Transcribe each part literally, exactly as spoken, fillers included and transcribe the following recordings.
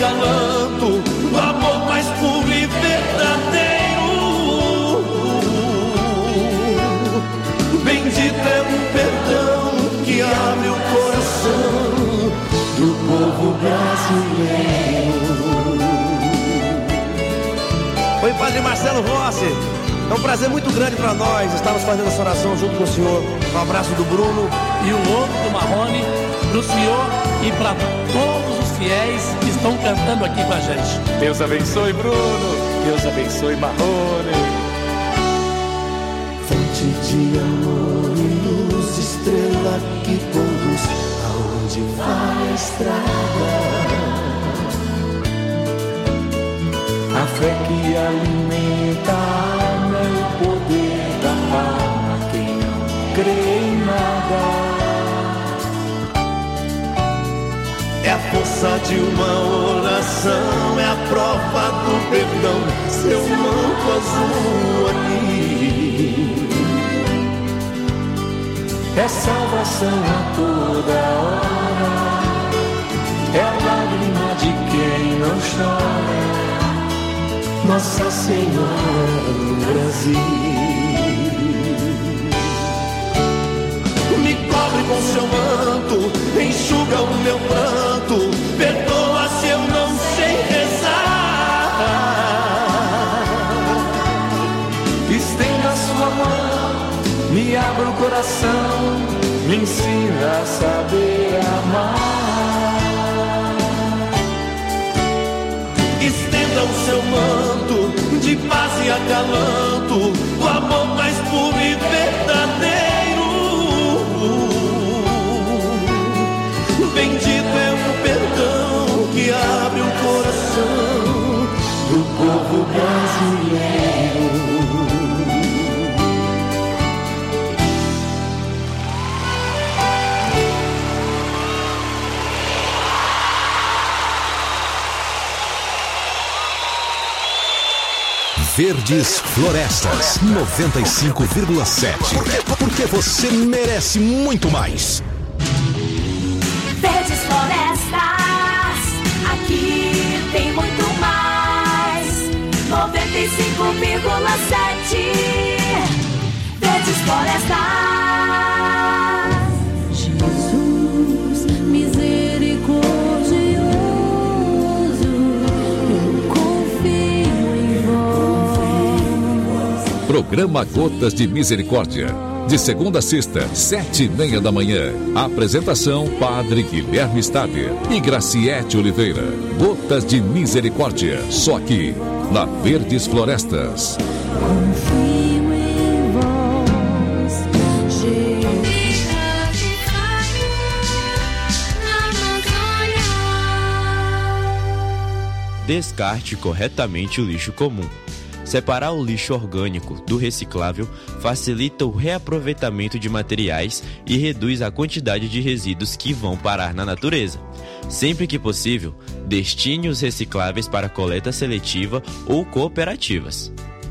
acalanto do amor mais puro e verdadeiro. Bendito é o perdão que abre o coração do povo brasileiro. Oi, Padre Marcelo Rossi, é um prazer muito grande para nós estarmos fazendo essa oração junto com o senhor. Um abraço do Bruno e o outro do Marrone, para o senhor e para todos os fiéis que estão cantando aqui com a gente. Deus abençoe, Bruno. Deus abençoe, Marrone. Fonte de amor e luz, estrela que conduz aonde vai a estrada. A fé que alimenta a alma é o poder da alma, quem não crê em nada. É a força de uma oração, é a prova do perdão, seu manto azul aqui. É salvação a toda hora, é a lágrima de quem não chora. Nossa Senhora do Brasil, me cobre com seu manto, enxuga o meu pranto, perdoa se eu não sei rezar. Estenda a sua mão, me abra o coração, me ensina a saber amar. Estenda o seu manto de paz e acalanto, o amor mais puro e verdadeiro. Bendito é o perdão que abre o coração do povo brasileiro. Verdes Florestas noventa e cinco vírgula sete. Porque você merece muito mais. Verdes Florestas, aqui tem muito mais. noventa e cinco vírgula sete. Verdes Florestas. Jesus, misericordioso, eu confio em vós. Programa Gotas de Misericórdia. De segunda a sexta, sete e meia da manhã. Apresentação: Padre Guilherme Stader e Graciete Oliveira. Gotas de Misericórdia, só aqui, na Verdes Florestas. Confio em vós, Jesus. Descarte corretamente o lixo comum. Separar o lixo orgânico do reciclável facilita o reaproveitamento de materiais e reduz a quantidade de resíduos que vão parar na natureza. Sempre que possível, destine os recicláveis para coleta seletiva ou cooperativas.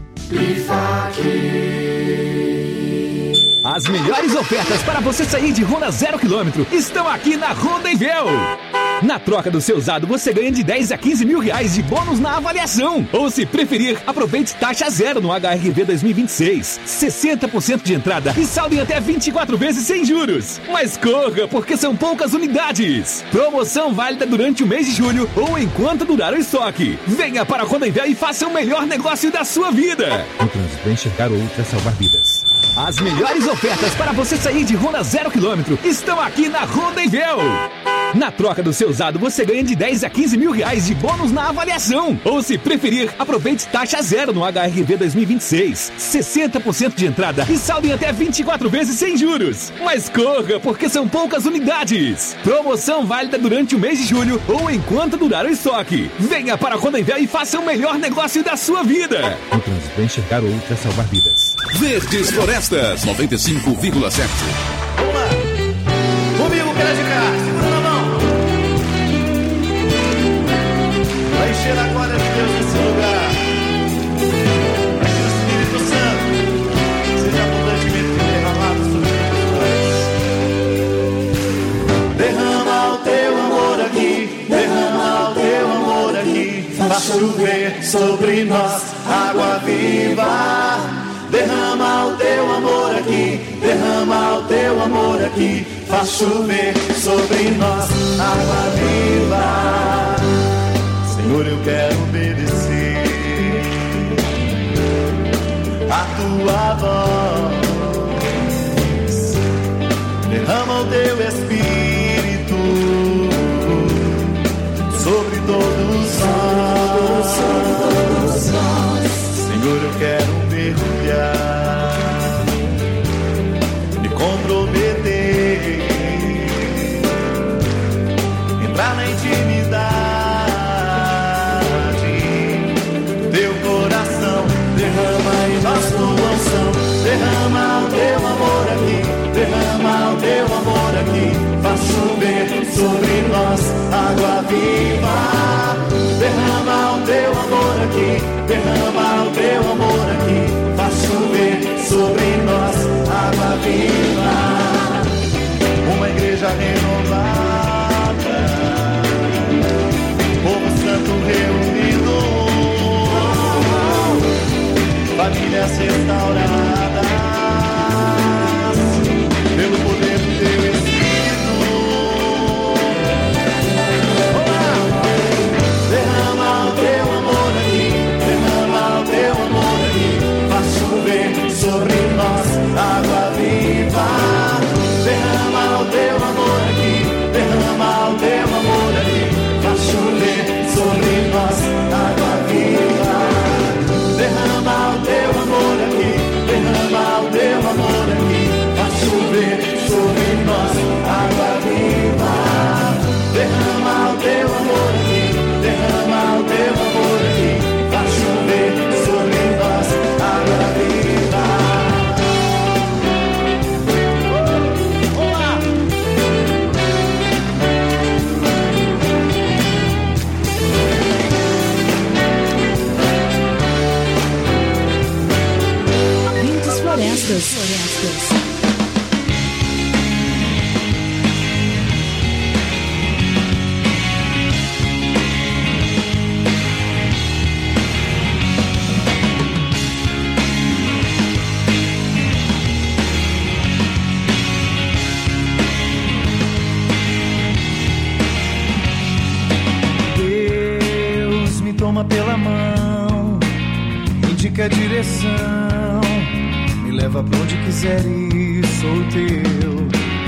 As melhores ofertas para você sair de Honda zero quilômetro estão aqui na Honda Envel. Na troca do seu usado, você ganha de dez a quinze mil reais de bônus na avaliação. Ou, se preferir, aproveite taxa zero no H R V dois mil e vinte e seis. sessenta por cento de entrada e saldo em até vinte e quatro vezes sem juros. Mas corra, porque são poucas unidades. Promoção válida durante o mês de julho ou enquanto durar o estoque. Venha para a Honda Envel e faça o melhor negócio da sua vida. O trânsito é enxergar ou ultra salvar vidas. As melhores ofertas para você sair de Honda zero quilômetro estão aqui na Honda Envel. Na troca do seu usado, você ganha de dez a quinze mil reais de bônus na avaliação. Ou, se preferir, aproveite taxa zero no H R V dois mil e vinte e seis. sessenta por cento de entrada e saldo em até vinte e quatro vezes sem juros. Mas corra, porque são poucas unidades. Promoção válida durante o mês de julho ou enquanto durar o estoque. Venha para a Honda Envel e faça o melhor negócio da sua vida. O trânsito é enxergar ou ultra salvar vidas. Verdes Florestas noventa e cinco vírgula sete. Vamos lá. Comigo, pela de cá. Segura na mão. Vai encher a glória de Deus nesse lugar. Vai que o Espírito Santo seja abundantemente derramado sobre nós. Derrama o teu amor aqui. Derrama o teu amor faz chover sobre nós água viva. Derrama o teu amor aqui, derrama o teu amor aqui, faz chover sobre nós água viva. Senhor, eu quero obedecer a tua voz. Derrama o teu Espírito sobre todos nós. Senhor, eu quero mergulhar, me comprometer, entrar na intimidade, teu coração, derrama em nós tua unção, derrama o teu amor aqui, derrama o teu amor aqui, faz chover sobre nós água viva. Derrama o teu amor aqui, derrama o teu amor aqui, faz chover sobre nós água viva. Uma igreja renovada, povo santo reunido, famílias restauradas pelo poder do teu Espírito. Olá! Derrama o teu amor aqui, derrama o teu amor aqui, faz chover sobre nós água viva. Derrama o teu amor aqui, derrama o teu amor aqui, faz chover sobre nós água viva. Derrama o teu amor aqui, derrama o teu amor aqui, faz chover sobre nós água viva. Derrama o teu amor aqui, derrama o teu amor aqui, faz chover sobre nós água viva. Olá! Verdes Florestas. Florestas. Deus me toma pela mão, indica a direção, me leva pra onde quiser ir, sou teu.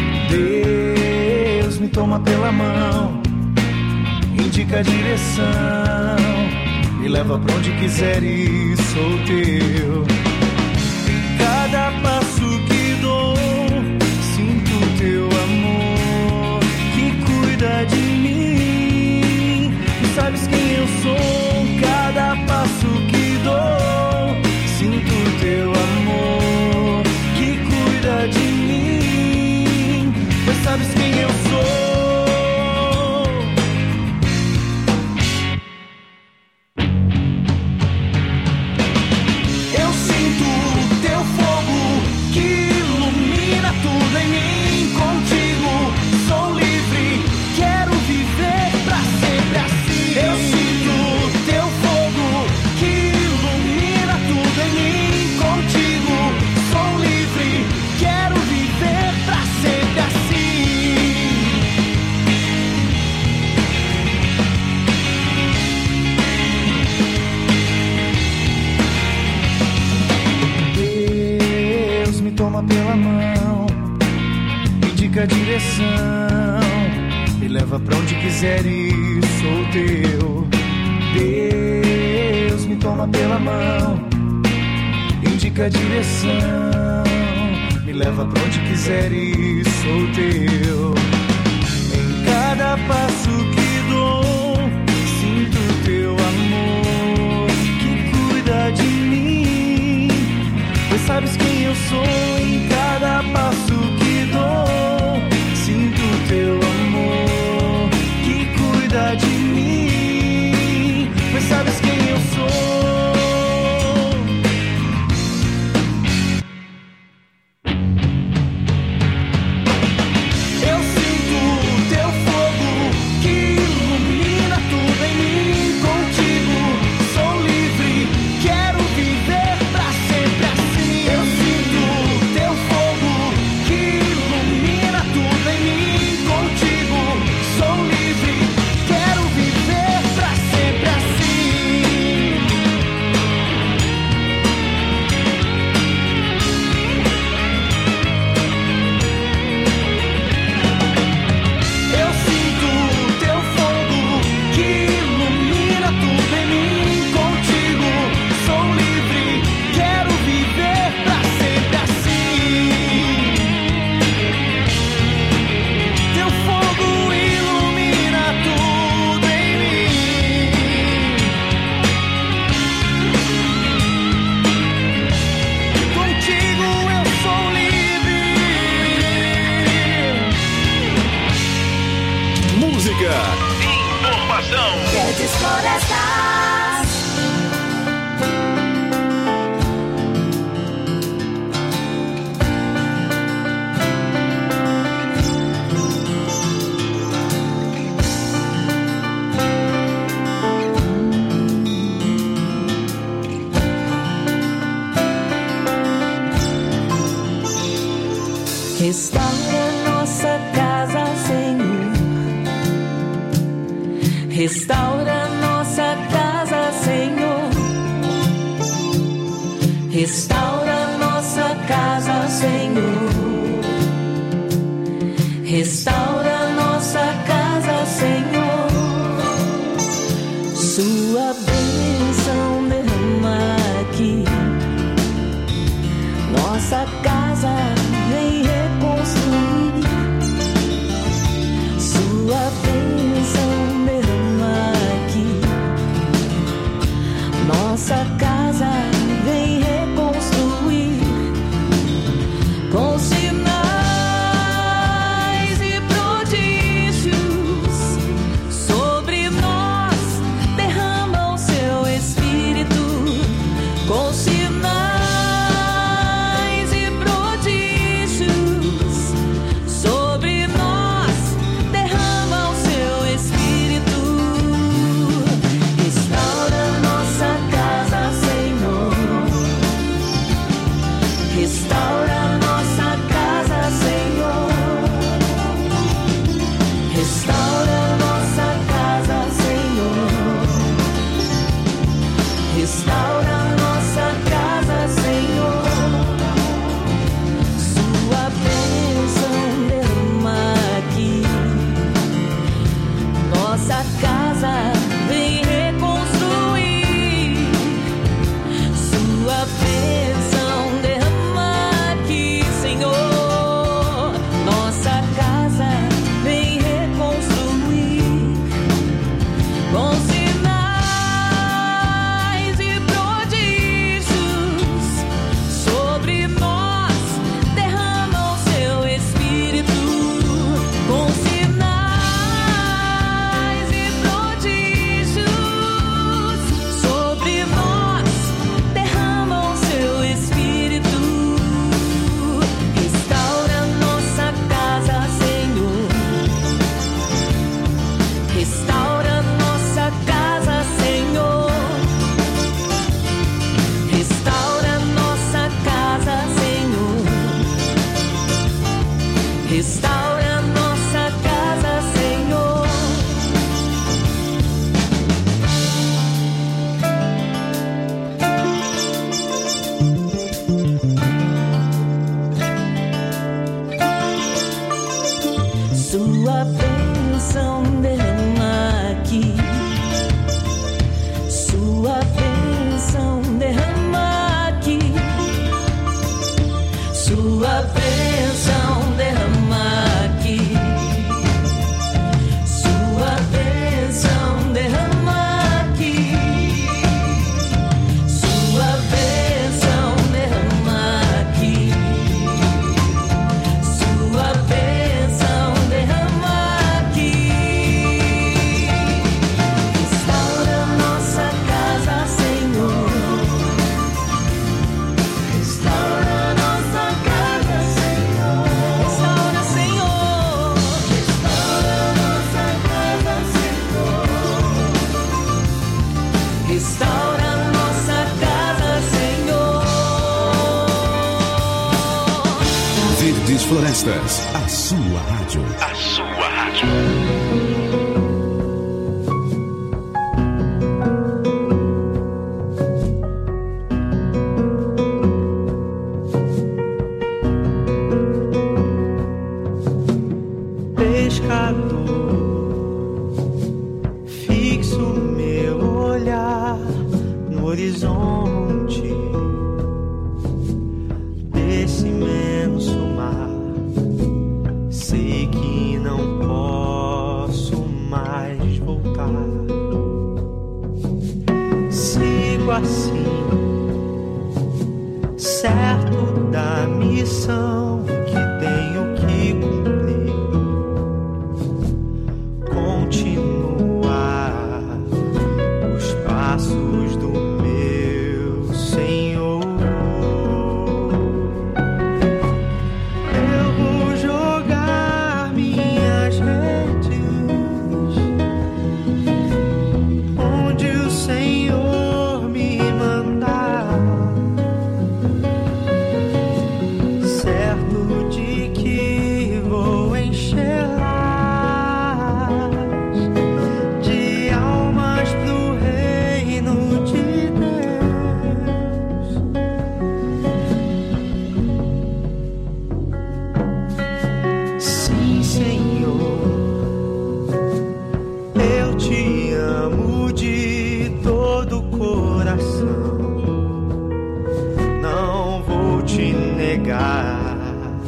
Deus me toma pela mão, indica a direção, me leva pra onde quiser ir, sou teu. Cada passo que dou, sinto teu amor que cuida de mim. E sabes quem eu sou? Cada passo que dou, sinto teu amor que cuida de mim. Pois sabes quem eu sou? Eu sinto teu fogo que ilumina tudo em mim. Contigo sou livre, quero viver pra sempre assim. Eu sinto teu fogo que ilumina tudo em mim. Contigo sou livre, quero viver pra sempre assim. Deus me toma pela mão, indica a direção, me leva pra onde quiser ir, sou teu. Deus me toma pela mão, indica a direção, me leva pra onde quiser ir, sou teu. Em cada passo que dou, sinto teu amor que cuida de mim. Pois sabes quem eu sou? Em cada passo que dou, sinto teu amor que cuida de mim. Pois sabes quem eu sou? Eu sinto teu fogo que ilumina tudo em mim. Contigo informação. Verdes Florestas. Restaura nossa casa, Senhor. Restaura nossa casa, Senhor. Restaura nossa casa, Senhor. Restaura nossa casa, Senhor. Sua bênção derrama aqui. Nossa casa vem reconstruir. Sua bênção derrama aqui. Nossa casa vem reconstruir. Com sinais e prodígios sobre nós derrama o seu Espírito. Com sinais restaura nossa casa, Senhor. Sua bênção derrama aqui. Sua bênção derrama aqui. Sua bênção derrama aqui. Sua bênção derrama aqui. Sua bênção derrama aqui. Sua bênção derrama aqui. Restaura nossa casa, Senhor. Restaura nossa casa, Senhor. Restaura, Senhor. Restaura nossa casa, Senhor. Restaura nossa casa, Senhor. Verdes Florestas, a sua rádio. A sua rádio. Pescador, fixo meu olhar no horizonte desse imenso mar. Sei que não posso mais voltar. Sigo assim, certo da missão que tenho que cumprir. Continuar Senhor, te amo de todo o coração. Não vou te negar,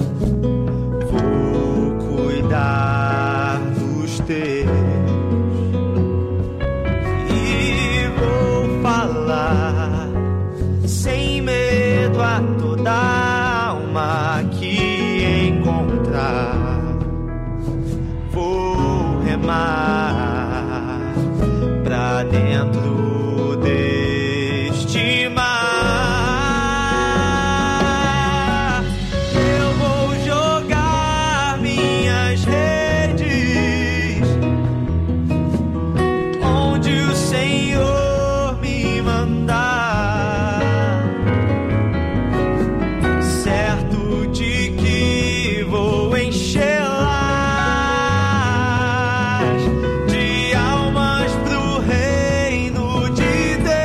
vou cuidar dos teus e vou falar sem medo a toda alma que encontrar. Vou remar pra dentro deste mar. Eu vou jogar minhas redes onde o Senhor me mandar, certo de que vou encher de almas pro reino de Deus.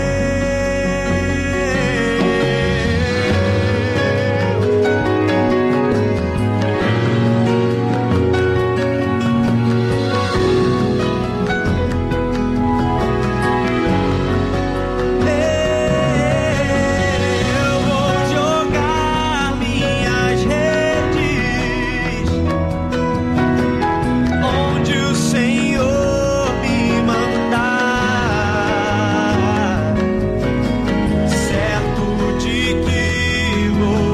Eu vou jogar minhas redes onde o Senhor me mandar, certo de que vou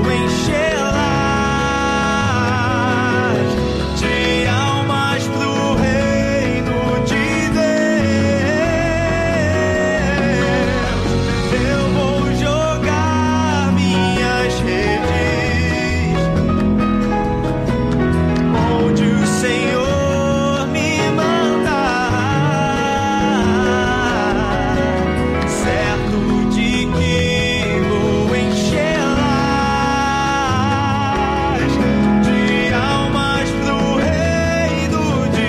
encher-las de almas pro reino de Deus. Eu vou jogar minhas redes onde o Senhor me mandar, certo de que vou encher-las de almas pro reino de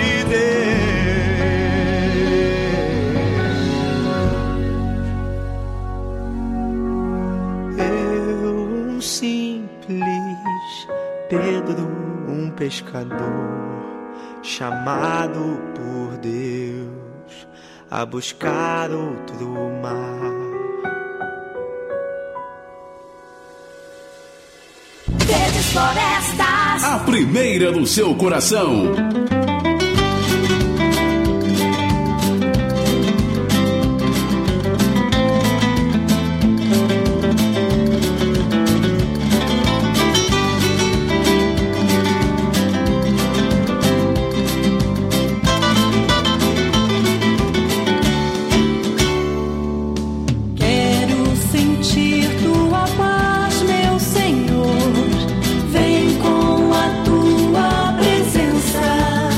Deus. Eu, um simples Pedro, um pescador, chamado por Deus a buscar outro mar. Verdes Florestas. A primeira do seu coração. Quero sentir tua paz, meu Senhor. Vem com a tua presença.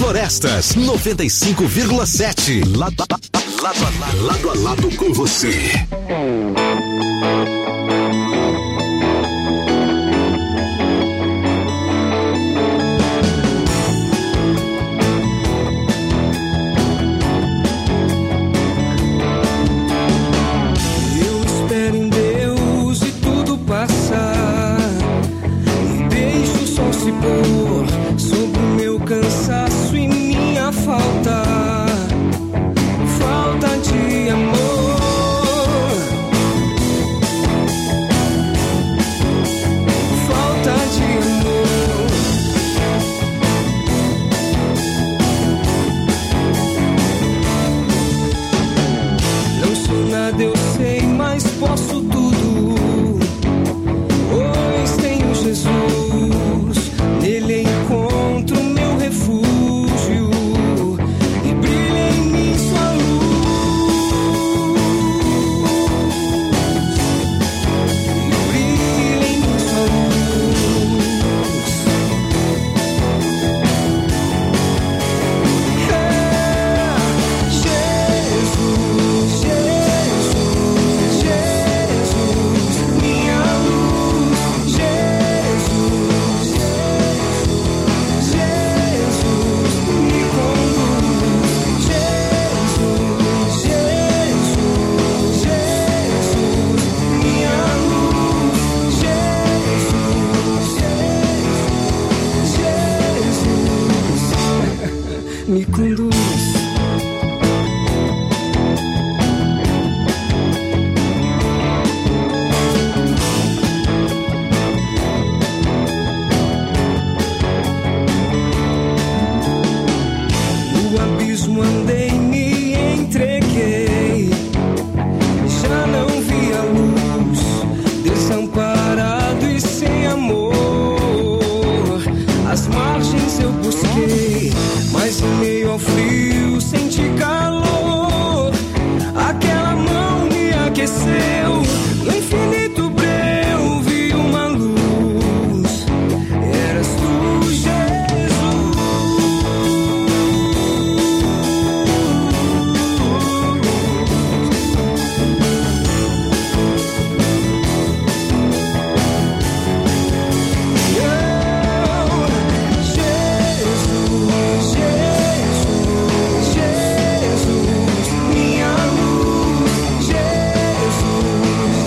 Florestas, noventa e cinco vírgula sete. Lado, lado, lado, lado a lado com você. Eu espero em Deus e tudo passar. E deixo o sol se pôr sobre o meu cansaço e minha falta. Falta de amor. Falta de amor. Não sou nada, eu sei, mas posso tudo. Pois tenho Jesus, nele encontro meu refúgio e brilha em mim sua luz. E brilha em mim sua luz. É Jesus, Jesus, Jesus, minha luz. Jesus, Jesus, me conduz. Jesus, Jesus, Jesus, minha luz. Jesus, Jesus, me conduz. No abismo andei, me entreguei, já não vi a luz, desamparado e sem amor. As margens eu busquei, mas em meio ao frio senti calor. Aquela mão me aqueceu, no infinito breu vi uma luz. Eras tu, Jesus. Jesus, Jesus, Jesus, minha luz. Jesus,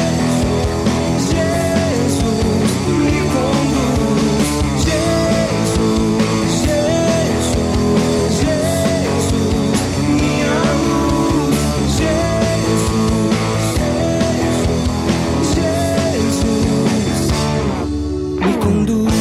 Jesus, me conduz. Jesus, Jesus, Jesus, minha luz. Jesus, Jesus, me conduz.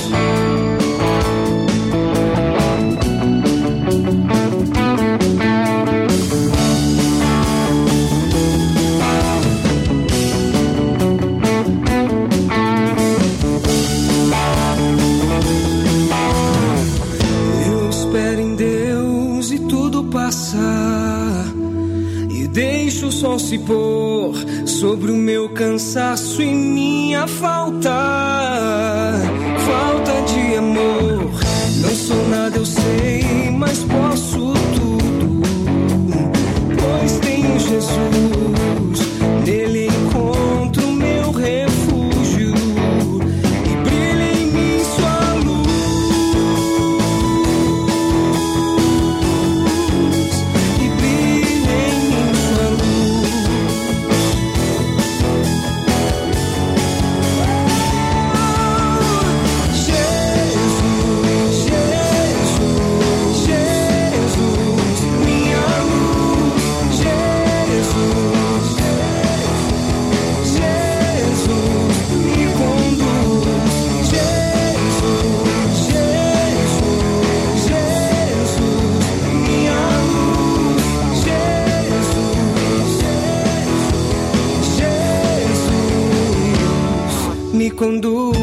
Eu espero em Deus e tudo passar. E deixo o sol se pôr sobre o meu cansaço e minha falta. Falta de amor. Não sou nada, eu sei, mas posso tudo. Pois tenho Jesus, nele encontro meu refúgio e brilha em mim sua luz. E brilha em mim sua luz. Jesus, Jesus, Jesus, minha luz. Jesus, Jesus, me conduz. Jesus, Jesus, Jesus, minha luz. Jesus, Jesus, me conduz.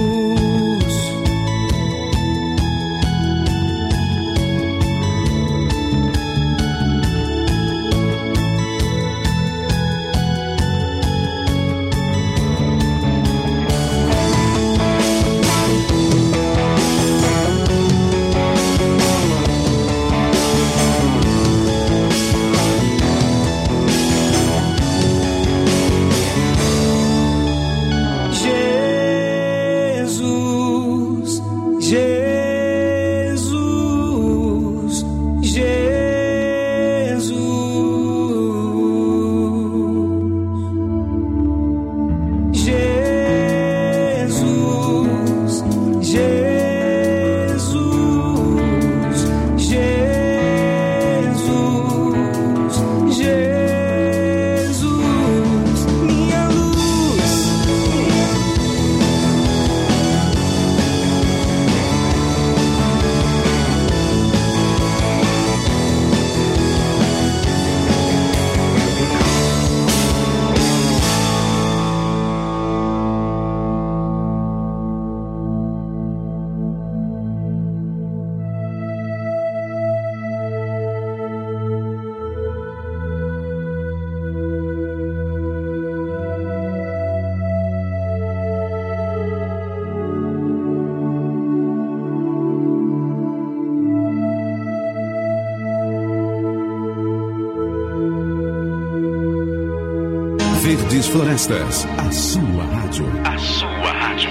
Verdes Florestas, a sua rádio. A sua rádio.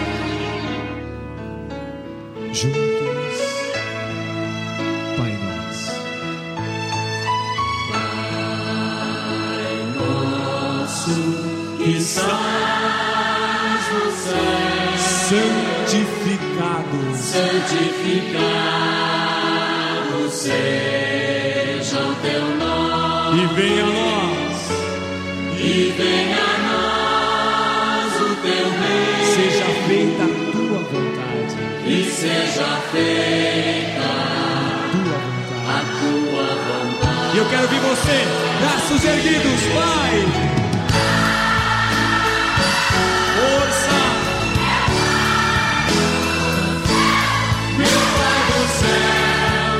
Juntos, Pai Nosso. Pai nosso que estás no céu, santificado, santificado seja o teu nome. E venha a nós, e venha a nós o teu reino. Seja feita a tua vontade, e seja feita a tua vontade. E eu quero ver você, braços erguidos, Pai. Força. Meu Pai do céu,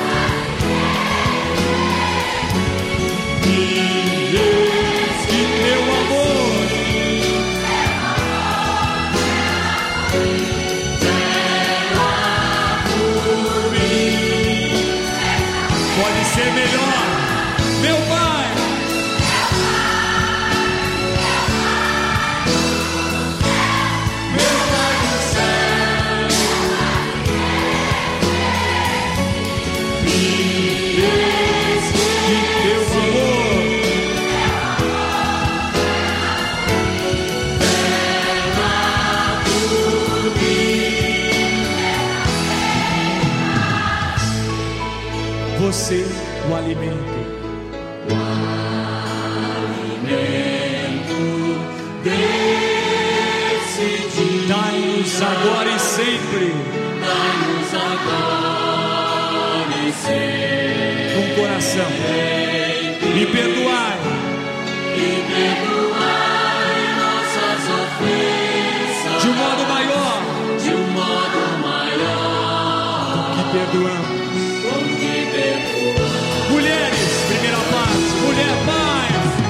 diz que teu amor vela por mim. pode ser melhor, meu Pai. Meu Pai do céu, diz que teu amor vela por mim. você o alimento, O alimento desse dia. dai-nos agora e sempre Dai-nos agora e sempre um coração, e perdoai e perdoai nossas ofensas de um modo maior de um modo maior que perdoamos. com que perdoamos. Mulheres, primeira parte, mulher, pai.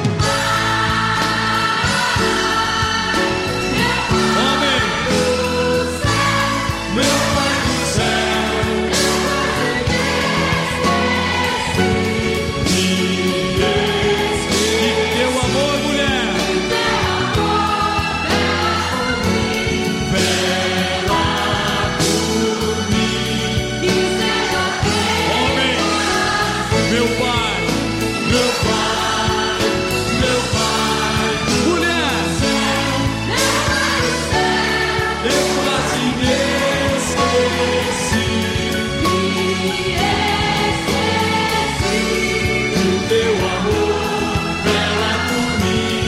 Homem, Meu Pai do céu, e teu amor, mulher, vela por mim. homem, meu pai, Meu Pai, meu Pai, mulher, eu quase me esqueci do teu amor, vela por mim,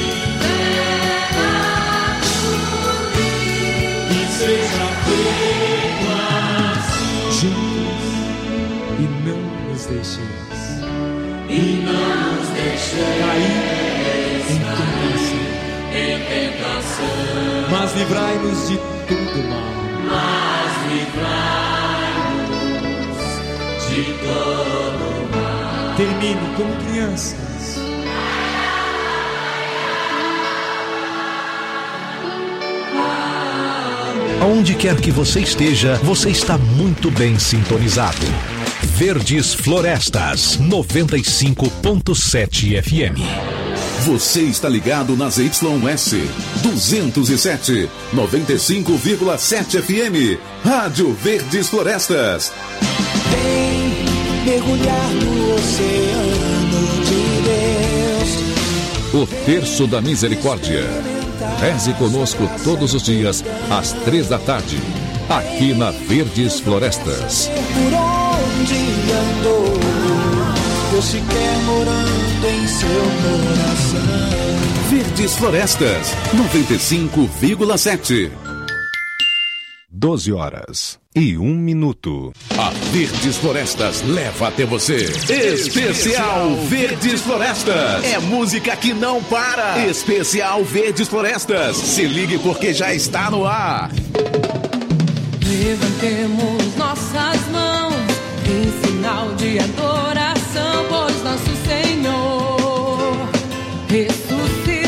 e seja feito assim, juntos, e não nos deixeis e não nos deixeis cair em tentação, em tentação, mas livrai-nos de todo mal. mas livrai-nos de todo mal. Termine como crianças. Aonde quer que você esteja, você está muito bem sintonizado. Verdes Florestas, noventa e cinco ponto sete F M. Você está ligado nas Y S duzentos e sete, noventa e cinco vírgula sete F M. Rádio Verdes Florestas. Vem mergulhar no oceano de Deus. O Terço da Misericórdia. Reze conosco todos os dias, às três da tarde, aqui na Verdes Florestas. Por onde andou, Deus se quer morando em seu coração. Verdes Florestas, noventa e cinco vírgula sete. doze horas e um minuto. A Verdes Florestas leva até você. Especial Verdes Florestas. É música que não para. Especial Verdes Florestas. Se ligue porque já está no ar. Levantemos nossas mãos em sinal de adoração, pois nosso Senhor ressuscitou.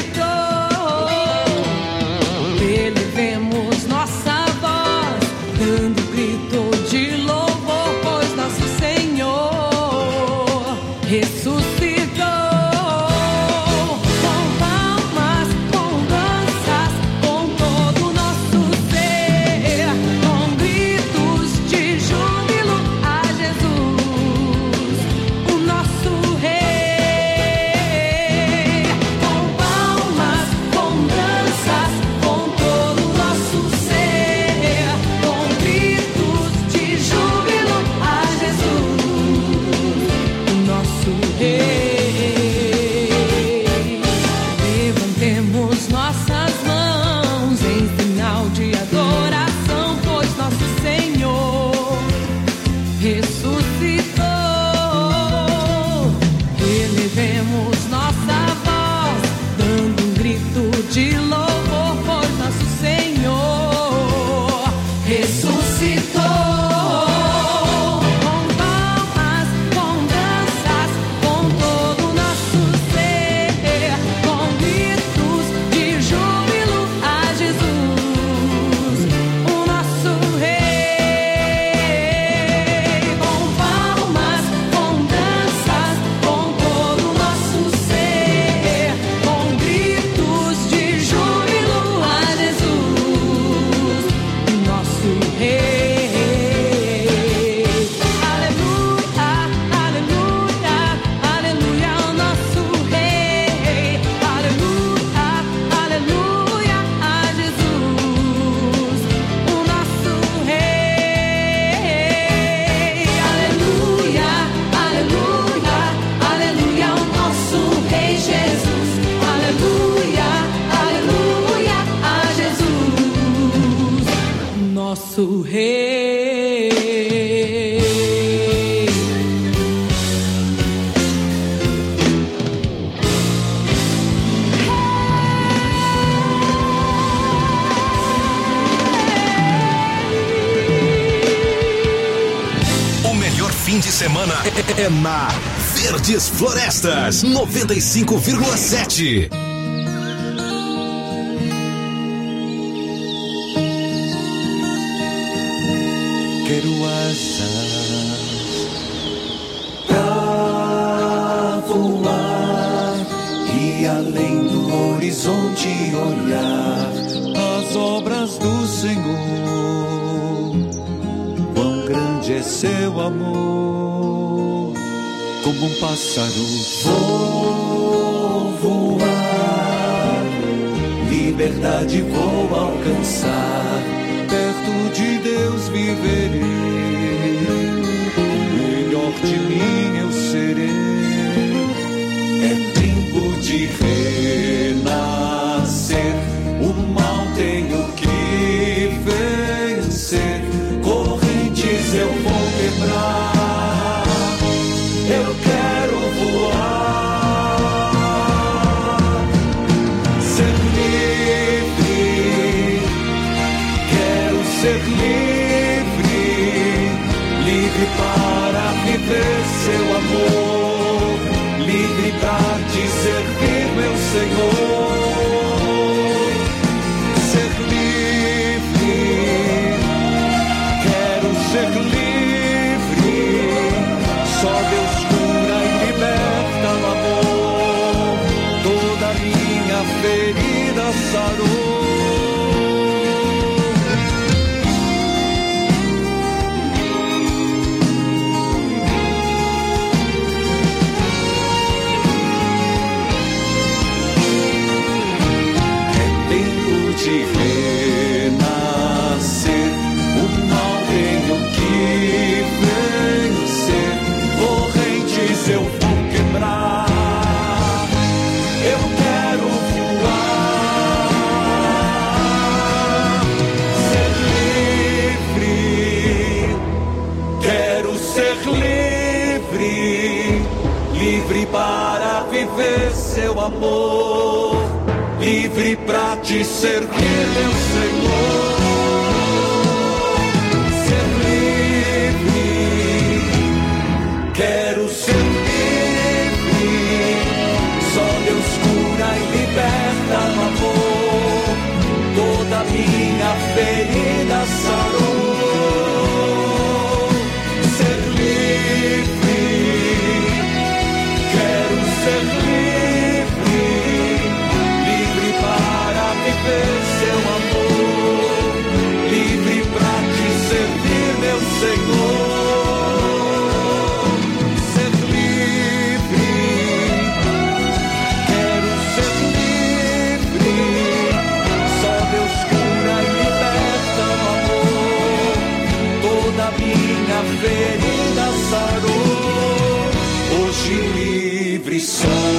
Elevemos nossa voz, dando grito de louvor, pois nosso Senhor ressuscitou. Com palmas nosso Rei. O melhor fim de semana é, é na Verdes Florestas noventa e cinco vírgula sete. Quero asas pra voar e além do horizonte olhar as obras do Senhor. Quão grande é seu amor, como um pássaro vou voar, liberdade vou alcançar. Perto de Deus viverei, melhor de mim eu serei. É tempo de renascer, o mal tenho que vencer. Correntes eu vou quebrar, eu quero voar, ser livre. Ser livre, livre para viver seu amor, livre para te servir, meu Senhor. Ser livre, quero ser livre, só Deus cura e liberta no amor, toda minha ferida sarou. De renascer, o mal tenho que vencer. Correntes eu vou quebrar, eu quero voar, ser livre. Quero ser livre, livre para viver seu amor, livre pra te servir, meu Senhor. Ser livre, quero ser livre, só Deus cura e liberta no amor, toda minha ferida sarou. Ser livre, quero ser livre, viver seu amor, livre pra te servir, meu Senhor. Ser livre, quero ser livre, só Deus cura e liberta no amor, toda minha ferida sarou. Hoje livre sou,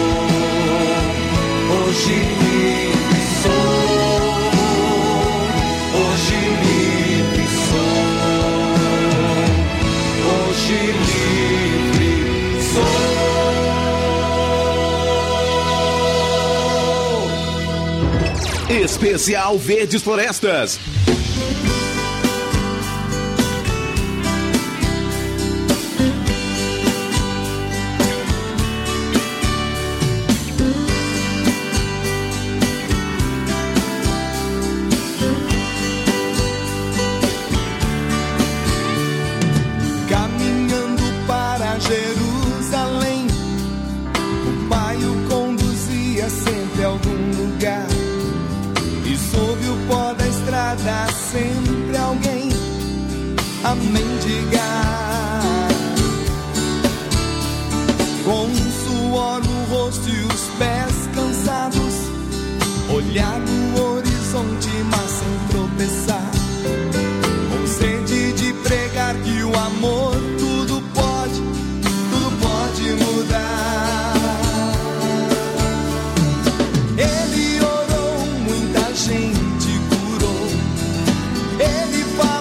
hoje livre. Hoje livre sou, hoje livre sou. Especial Verdes Florestas. Sempre alguém a mendigar, com suor no rosto e os pés cansados, olhar no horizonte mas sem tropeçar, com sede de pregar que o amor tudo pode, tudo pode mudar. Ele orou, muita gente curou, ele faz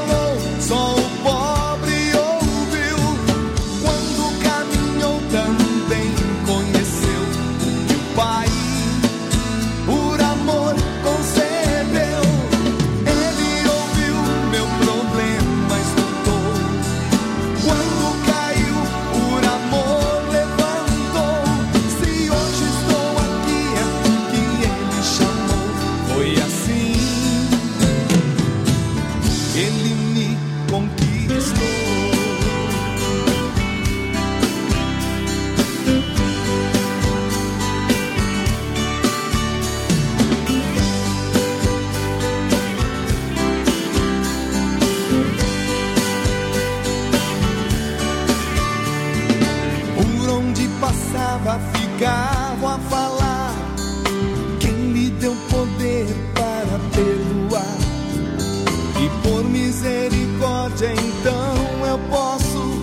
falava, ficavam a falar. Quem me deu poder para perdoar? E por misericórdia então eu posso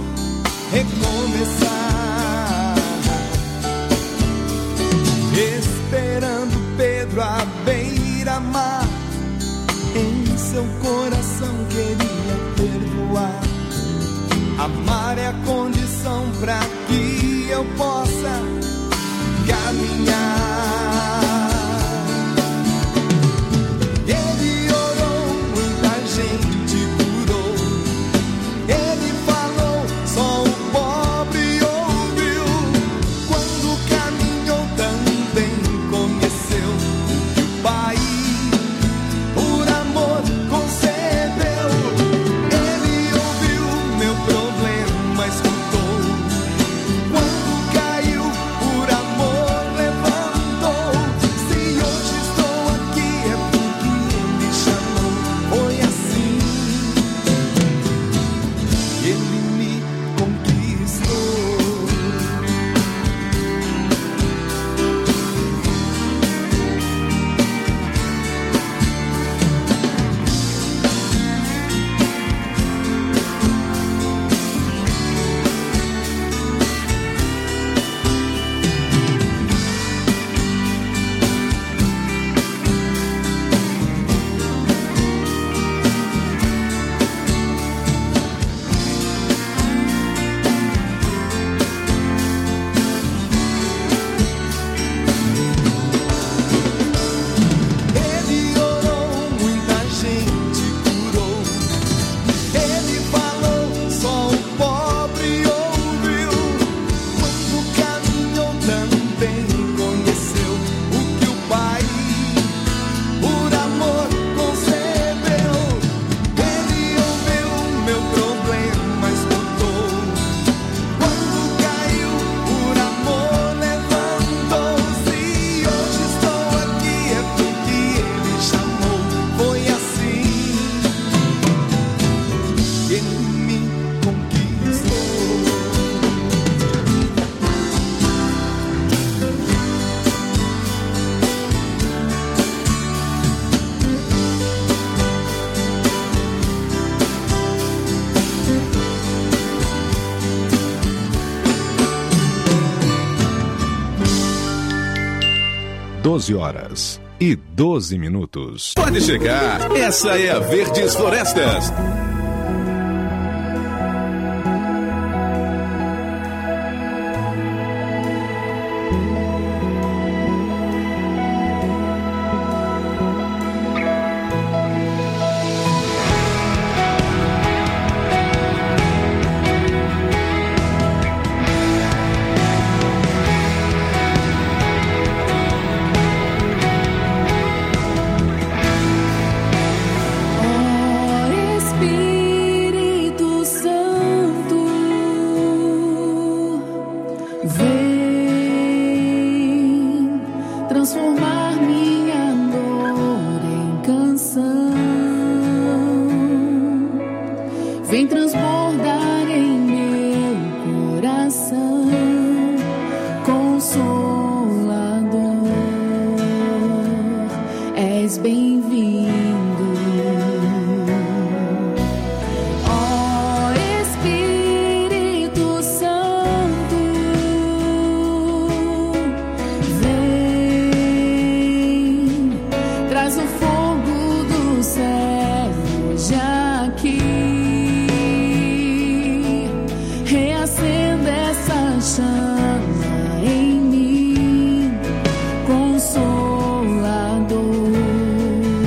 recomeçar. Esperando Pedro à beira-mar, em seu coração queria perdoar. Amar é a condição para que eu possa caminhar. Ele orou, muita gente curou. Ele falou, só o pobre ouviu. Quando caminhou também conheceu que o Pai por amor concedeu. Ele ouviu meu problema, escutou. Quando caiu, por amor levantou. Se hoje estou aqui é porque Ele me chamou. Foi assim, Ele me conquistou. Ele orou, muita gente curou. Ele falou, só o pobre ouviu. Quando caminhou também conheceu o que o Pai por amor concebeu. Ele ouviu meu problema, escutou. Quando caiu, por amor levantou. Se hoje estou aqui é porque Ele chamou. Foi assim, Ele me conquistou. doze horas e doze minutos. Pode chegar, essa é a Verdes Florestas. Espírito Santo, vem transformar minha dor em canção. Vem transbordar em meu coração, Consolador, és bem-vindo. Ó Espírito Santo, vem, traz o fogo do céu hoje aqui, reacenda essa chama em mim, Consolador.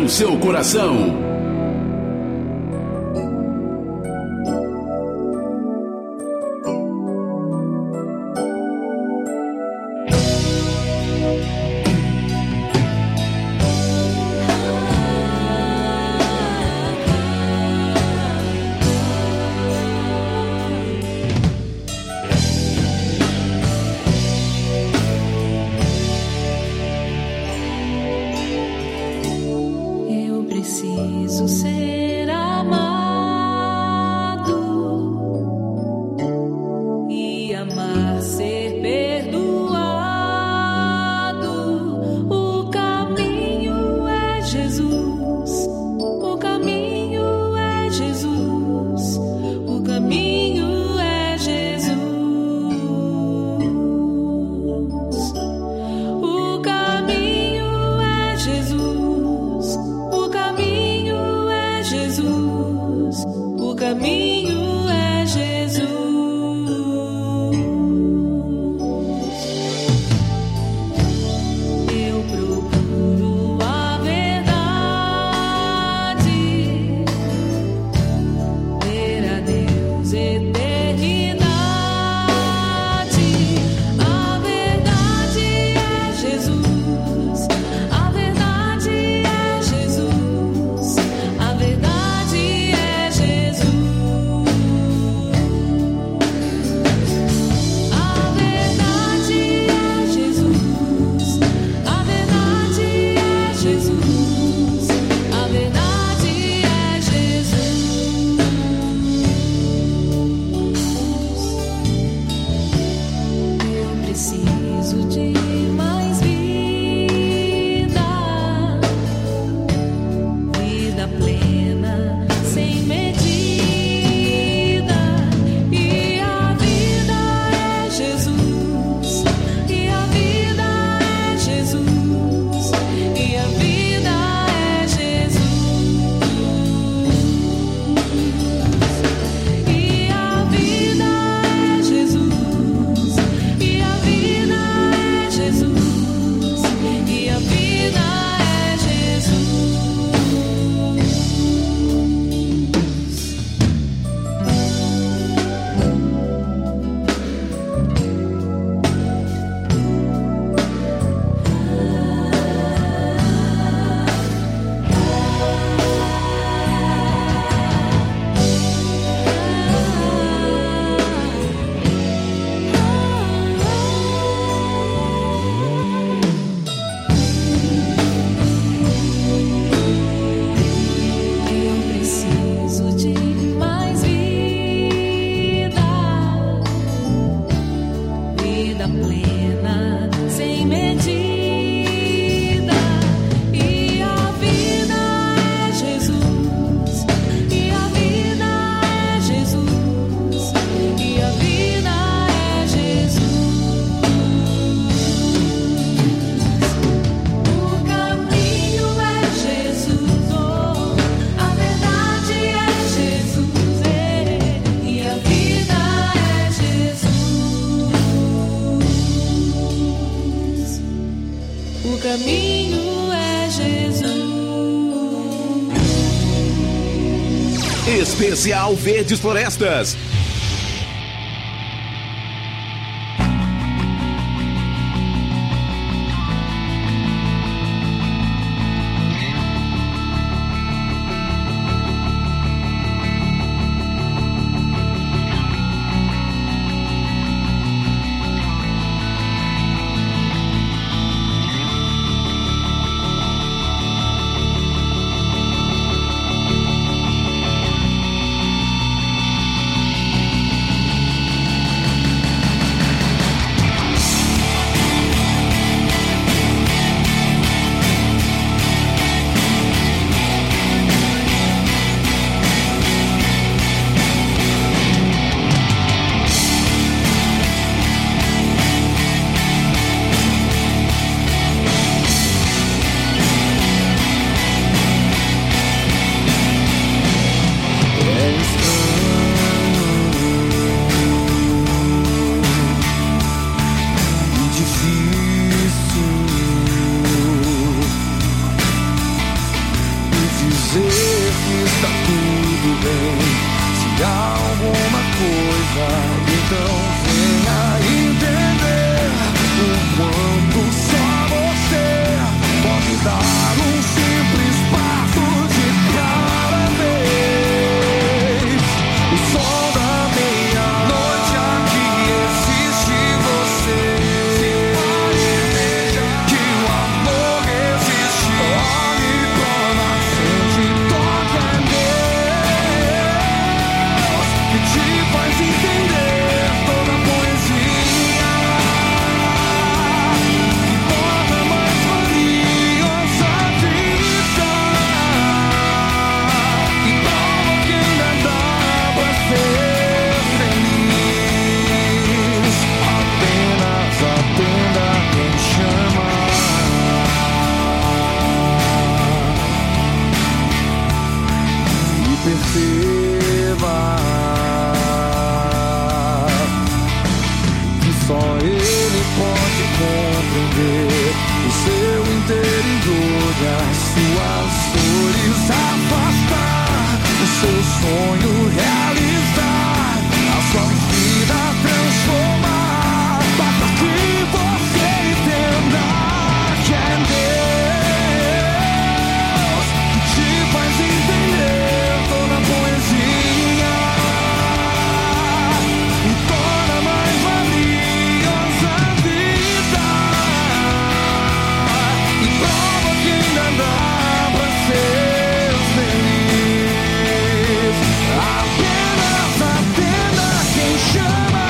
com seu coração. Preciso ser amado e amar, ser perdoado. O caminho é Jesus, o caminho é Jesus, o caminho é Jesus. O caminho é Jesus. O caminho é Jesus, o caminho é Jesus. Eu procuro a verdade, ver a Deus eternidade. A verdade é Jesus, a verdade é Jesus. A verdade é Jesus. A verdade é Jesus. A verdade é Jesus. A verdade é Jesus. Eu preciso de mais vida, vida plena, sem medida. E a vida é Jesus. E a vida é Jesus. E a vida é Jesus. E a vida é Jesus. E a vida é Jesus. E a vida é Jesus. Eu preciso de mais vida, vida plena, sem medida. E a vida é Jesus. E a vida é Jesus. E a vida é Jesus. O caminho é Jesus. Oh, a verdade é Jesus. E a vida é Jesus. O caminho é Jesus. Especial Verdes Florestas. perceba que só Ele pode compreender o seu interior, das suas dores afastar, o seu sonho realizar, a sua vida transformar. Basta que você entenda que é Deus que te faz entender toda a poesia e torna mais valiosa a vida e prova que ainda dá pra ser feliz. Apenas atenda quem chama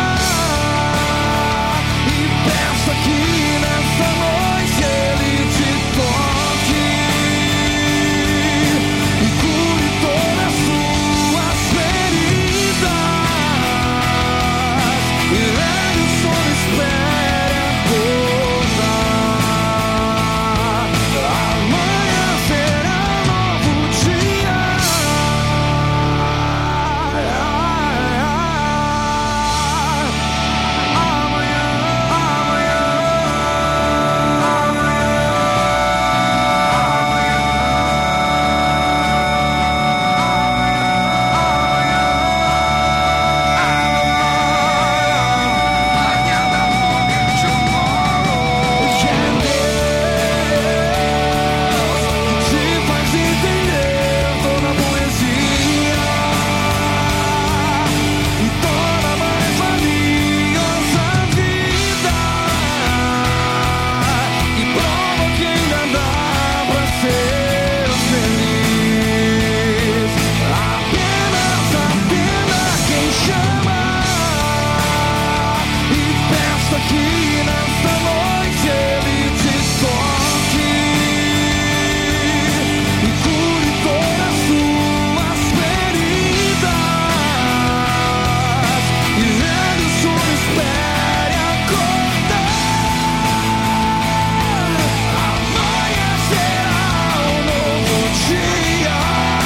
e peça que nessa noite Ele te toque e cure todas as suas feridas e leve o sono, espere acordar. Amanhã será novo dia. Amanhã, te faz entender toda a poesia e torna mais valiosa a vida e prova que ainda dá pra ser feliz. Apenas atenda quem chama e peça que nessa noite Ele te toque e cure todas as suas feridas e leve o sono, espere acordar. Amanhã será um novo dia.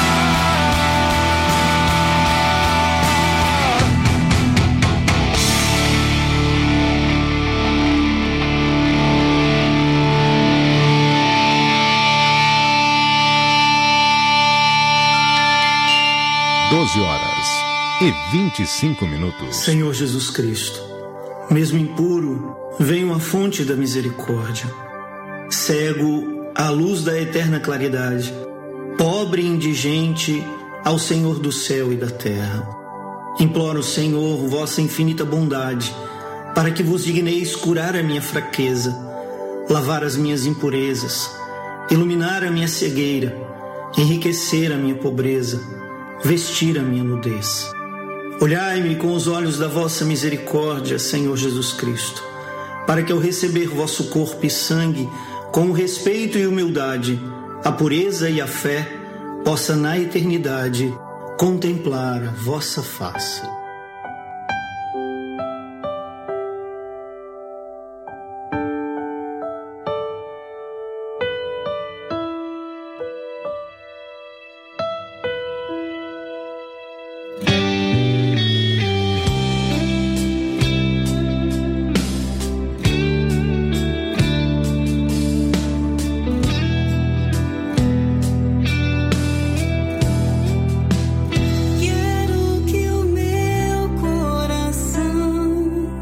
doze horas e vinte e cinco minutos. Senhor Jesus Cristo, mesmo impuro, venho à fonte da misericórdia. Cego à luz da eterna claridade, pobre e indigente ao Senhor do céu e da terra. Imploro, Senhor, vossa infinita bondade, para que vos digneis curar a minha fraqueza, lavar as minhas impurezas, iluminar a minha cegueira, enriquecer a minha pobreza, vestir a minha nudez. Olhai-me com os olhos da vossa misericórdia, Senhor Jesus Cristo, para que ao receber vosso corpo e sangue, com respeito e humildade, a pureza e a fé, possa na eternidade contemplar a vossa face. Quero que o meu coração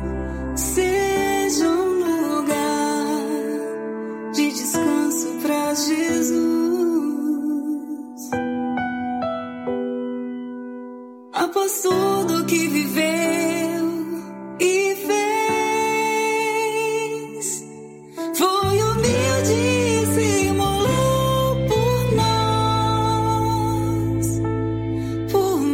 seja um lugar de descanso para Jesus. Após tudo que viveu